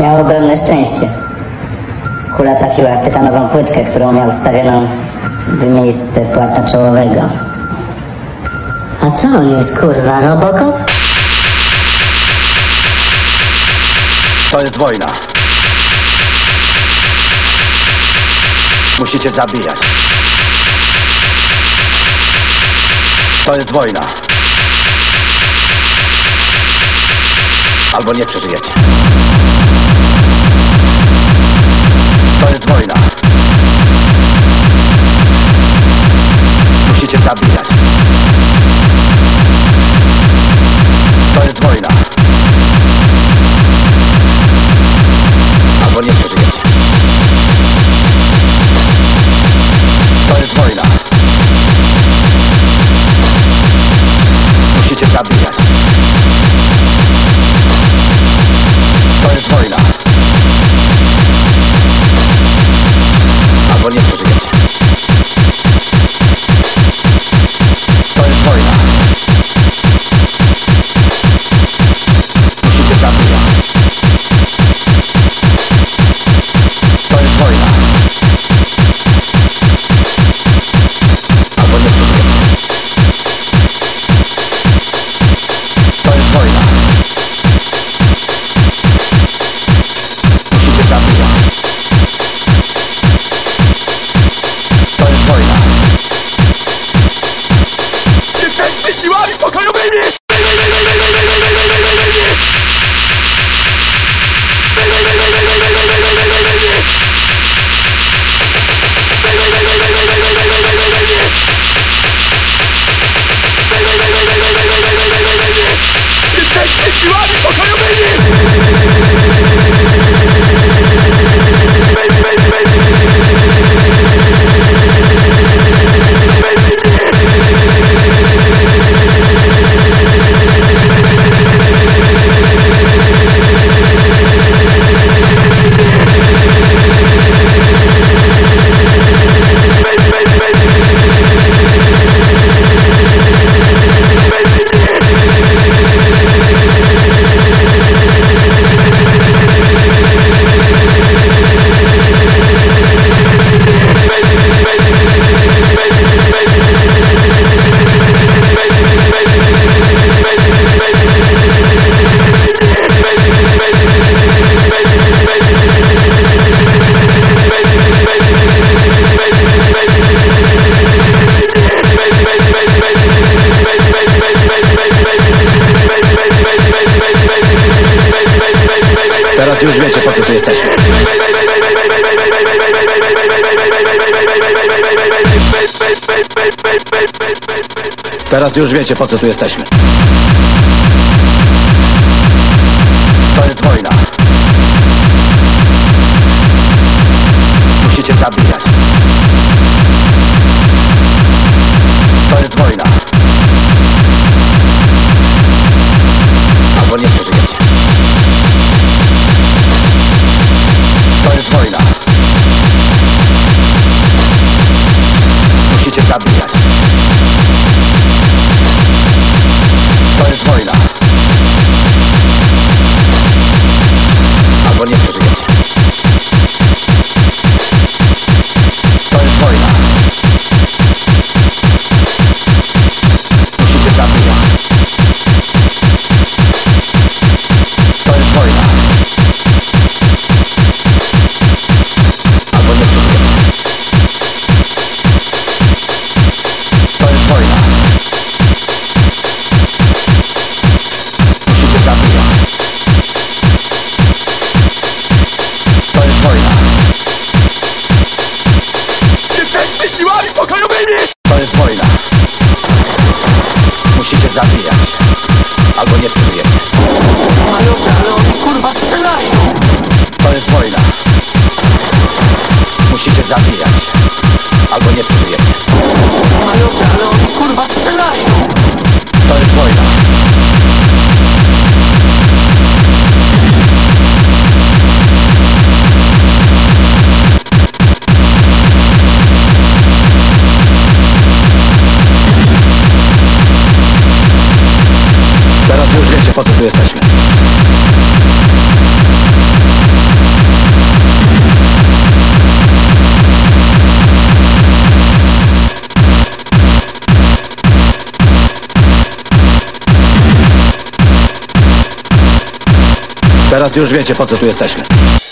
miał ogromne szczęście. Kula trafiła w tytanową płytkę, którą miał wstawioną w miejsce płata czołowego. A co on jest, kurwa, Robocop? To jest wojna. Musicie zabijać. To jest wojna. Albo nie przeżyjecie. To jest wojna. Musicie zabijać. To jest wojna. Albo nie przeżyjecie. To jest wojna. Musicie zabijać. To jest wojna. Albo nie przeżyjecie. To jest wojna. Musicie zabijać. To jest wojna. Albo nie przeżyjecie. To jest wojna. Musicie zabijać. To jest wojna. Jesteście siłami pokojowymi! Jesteście siłami pokojowymi! Teraz już wiecie, po co tu jesteśmy. Teraz już wiecie, po co tu jesteśmy. To jest wojna. Musicie zabijać. To jest wojna. Albo nie przeżyjecie. To jest wojna. Musicie zabijać. To jest wojna. Albo nie przeżyjecie. To jest wojna. Musicie zabijać. To jest wojna. Albo nie przeżyjecie. To jest wojna. Musicie zabijać. To jest wojna. Jesteście siłami pokojowymi! To jest wojna. Musicie zabijać. Albo nie przeżyjecie. Ale oni kurwa strzelają! To jest wojna. Musicie zabijać. Albo nie przeżyjecie. Ale oni kurwa strzelają! To jest wojna. Teraz już wiecie, po co tu jesteśmy. Teraz już wiecie, po co tu jesteśmy.